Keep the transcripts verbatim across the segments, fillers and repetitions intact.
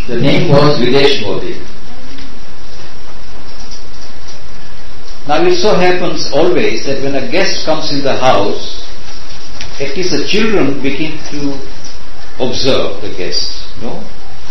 The name was Videsh Modi. Now it so happens always that when a guest comes in the house, at least the children begin to observe the guest, no?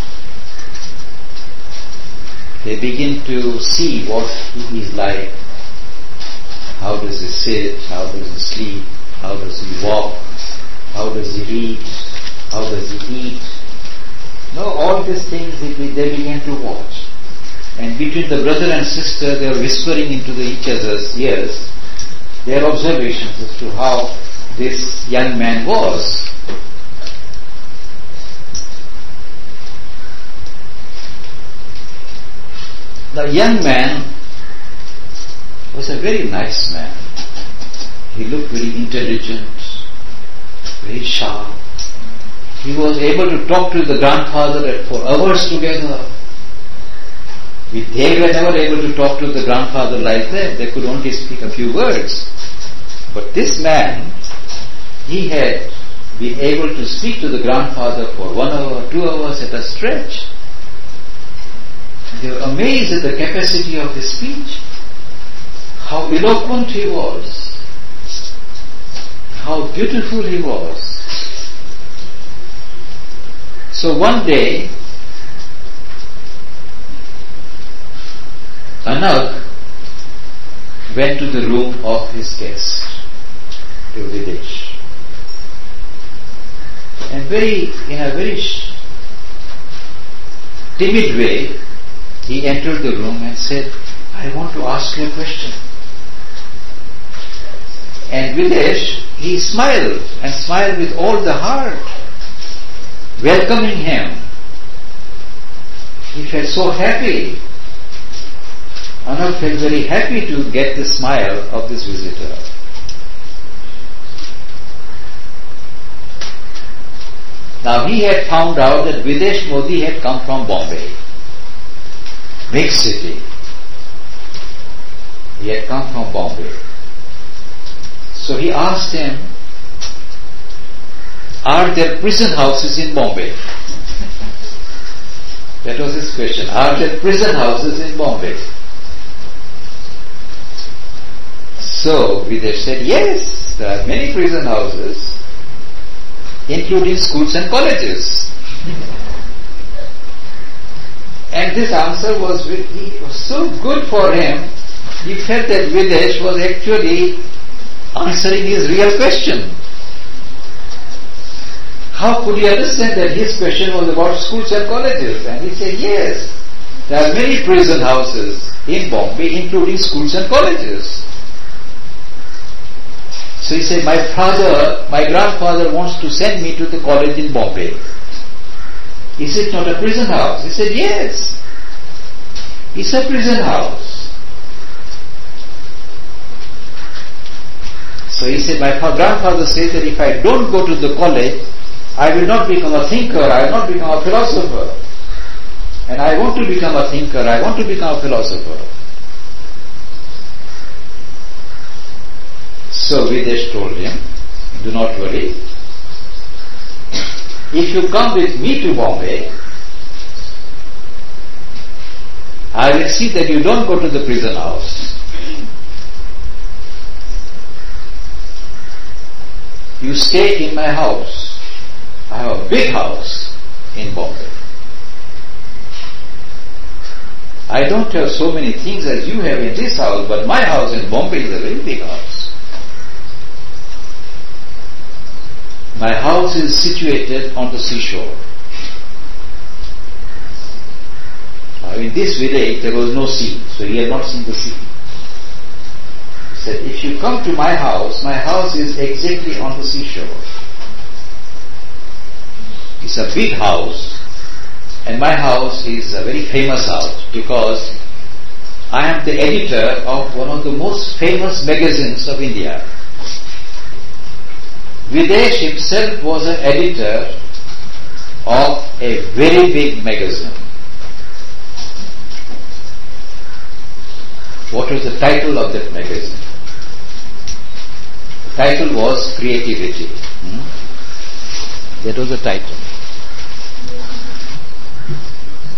They begin to see what he is like, how does he sit, how does he sleep, how does he walk, how does he read, how does he eat. No, all these things they begin to watch. And between the brother and sister, they are whispering into the each other's ears their observations as to how this young man was. The young man was a very nice man. He looked very intelligent, very sharp. He was able to talk to the grandfather for hours together. They were never able to talk to the grandfather like that. They could only speak a few words. But this man, he had been able to speak to the grandfather for one hour, two hours at a stretch. They were amazed at the capacity of his speech. How eloquent he was. How beautiful he was. So one day, Anag went to the room of his guest, to Videsh. And very, in a very timid way, he entered the room and said, I want to ask you a question. And Videsh, he smiled, and smiled with all the heart, welcoming him. He felt so happy. Anag felt very happy to get the smile of this visitor. Now he had found out that Videsh Modi had come from Bombay, big city. He had come from Bombay. So he asked him, are there prison houses in Bombay? That was his question. Are there prison houses in Bombay? So Videsh said, yes, there are many prison houses, including schools and colleges. And this answer was, it was so good for him, he felt that Videsh was actually answering his real question. How could he understand that his question was about schools and colleges? And he said, yes, there are many prison houses in Bombay, including schools and colleges. So he said, my father, my grandfather wants to send me to the college in Bombay. Is it not a prison house? He said, yes, it's a prison house. So he said, my grandfather says that if I don't go to the college, I will not become a thinker, I will not become a philosopher. And I want to become a thinker, I want to become a philosopher. So Videsh told him, do not worry. If you come with me to Bombay, I will see that you don't go to the prison house. You stay in my house. I have a big house in Bombay. I don't have so many things as you have in this house, but my house in Bombay is a very big house. My house is situated on the seashore. Now in this village there was no sea, so he had not seen the sea. He said, if you come to my house, my house is exactly on the seashore. It's a big house, and my house is a very famous house because I am the editor of one of the most famous magazines of India. Videsh himself was an editor of a very big magazine. What was the title of that magazine? The title was Creativity. Hmm? That was the title.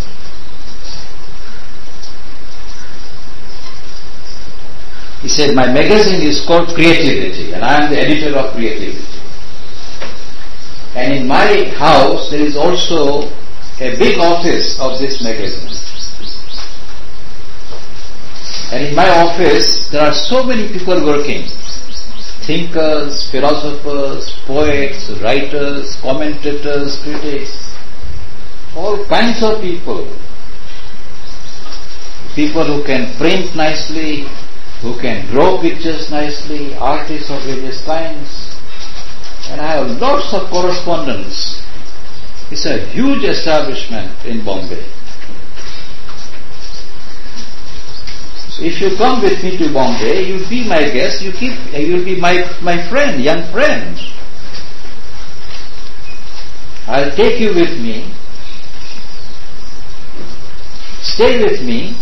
He said, my magazine is called Creativity and I am the editor of Creativity. And in my house there is also a big office of this magazine. And in my office there are so many people working. Thinkers, philosophers, poets, writers, commentators, critics, all kinds of people. People who can print nicely, who can draw pictures nicely, artists of various kinds. And I have lots of correspondence. It's a huge establishment in Bombay. So if you come with me to Bombay, you'll be my guest, you keep, you'll be my, my friend, young friend. I'll take you with me. Stay with me.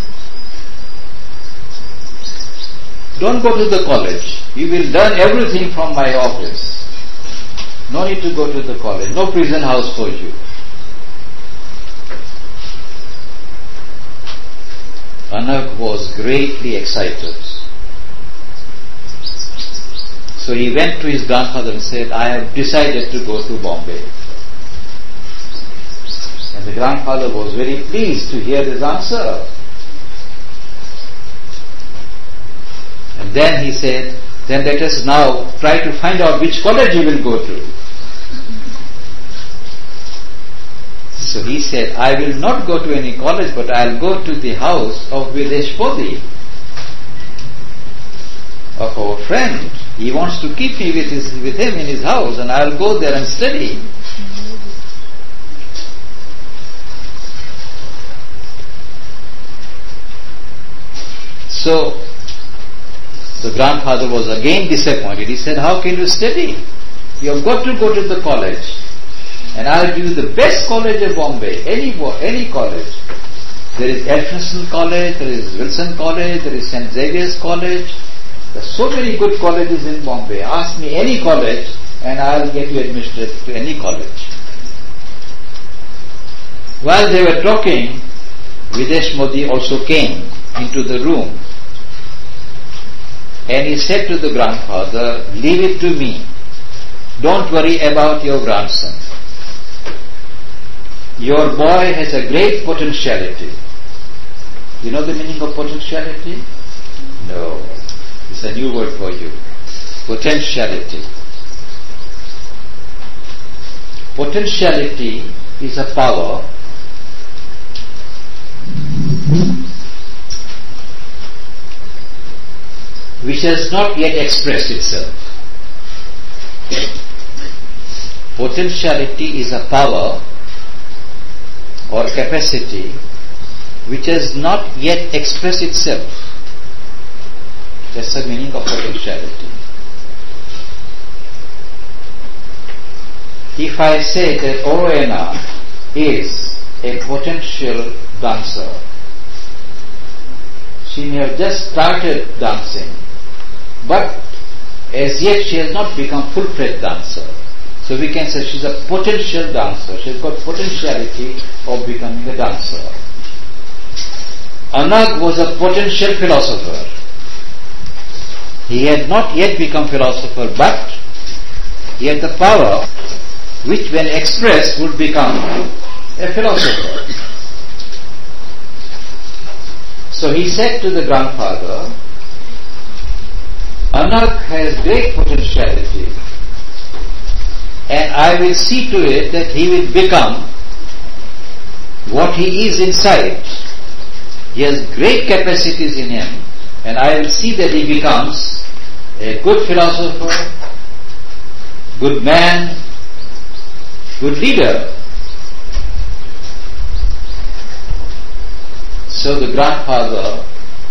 Don't go to the college. You will learn everything from my office. No need to go to the college. No prison house for you. Anag was greatly excited. So he went to his grandfather and said, I have decided to go to Bombay. And the grandfather was very pleased to hear this answer. And then he said, then let us now try to find out which college you will go to. So he said, I will not go to any college, but I will go to the house of Videsh Modi, of our friend. He wants to keep me with, his, with him in his house, and I will go there and study. So the grandfather was again disappointed. He said, how can you study? You have got to go to the college. And I will give you the best college of Bombay, any, any college. There is Elphinstone College, there is Wilson College, there is Saint Xavier's College. There are so many good colleges in Bombay. Ask me any college and I will get you admitted to any college. While they were talking, Videsh Modi also came into the room. And he said to the grandfather, leave it to me. Don't worry about your grandson. Your boy has a great potentiality. You know the meaning of potentiality? No. It's a new word for you. Potentiality. Potentiality is a power which has not yet expressed itself. Potentiality is a power or capacity which has not yet expressed itself. That's the meaning of potentiality. If I say that Rowena is a potential dancer, she may have just started dancing, but as yet she has not become full-fledged dancer. So we can say she's a potential dancer. She's got potentiality of becoming a dancer. Anag was a potential philosopher. He had not yet become philosopher, but he had the power which when expressed would become a philosopher. So he said to the grandfather, Anag has great potentiality, and I will see to it that he will become what he is inside. He has great capacities in him, and I will see that he becomes a good philosopher, good man, good leader. So the grandfather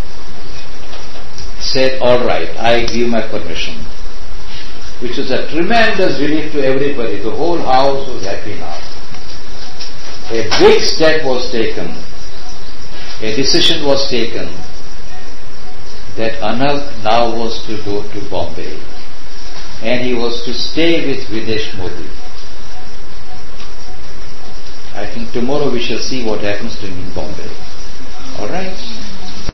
said, all right, I give my permission, which was a tremendous relief to everybody. The whole house was happy now. A big step was taken. A decision was taken that Anag now was to go to Bombay, and he was to stay with Videsh Modi. I think tomorrow we shall see what happens to him in Bombay.